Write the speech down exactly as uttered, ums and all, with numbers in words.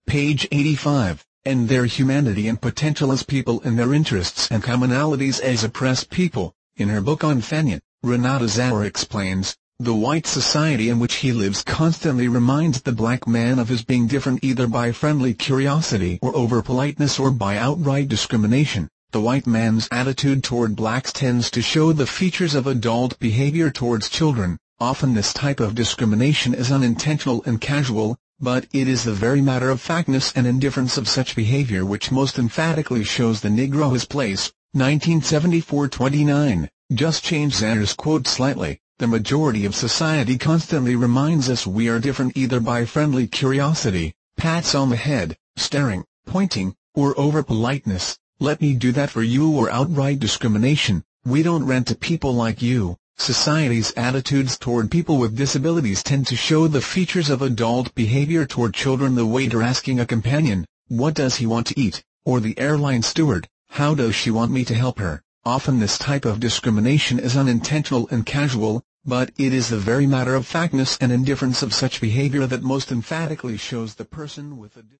page eighty-five, and their humanity and potential as people in their interests and commonalities as oppressed people. In her book on Fanon, Renata Zauer explains, the white society in which he lives constantly reminds the black man of his being different either by friendly curiosity or over-politeness or by outright discrimination. The white man's attitude toward blacks tends to show the features of adult behavior towards children. Often this type of discrimination is unintentional and casual, but it is the very matter-of-factness and indifference of such behavior which most emphatically shows the Negro his place. nineteen seventy-four twenty-nine. Just change Zauer's quote slightly. The majority of society constantly reminds us we are different either by friendly curiosity, pats on the head, staring, pointing, or over-politeness, let me do that for you, or outright discrimination, we don't rent to people like you. Society's attitudes toward people with disabilities tend to show the features of adult behavior toward children, the waiter asking a companion, what does he want to eat, or the airline steward, how does she want me to help her. Often this type of discrimination is unintentional and casual, but it is the very matter-of-factness and indifference of such behavior that most emphatically shows the person with a